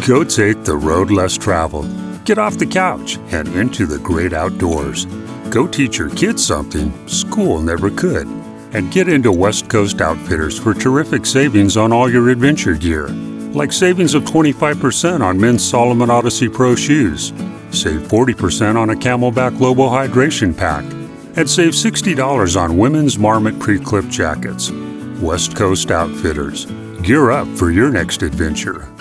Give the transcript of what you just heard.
Go take the road less traveled. Get off the couch and into the great outdoors. Go teach your kids something school never could. And get into West Coast Outfitters for terrific savings on all your adventure gear. Like savings of 25% on men's Solomon Odyssey Pro shoes. Save 40% on a Camelback Lobo Hydration Pack. And save $60 on women's Marmot pre-clip jackets. West Coast Outfitters. Gear up for your next adventure.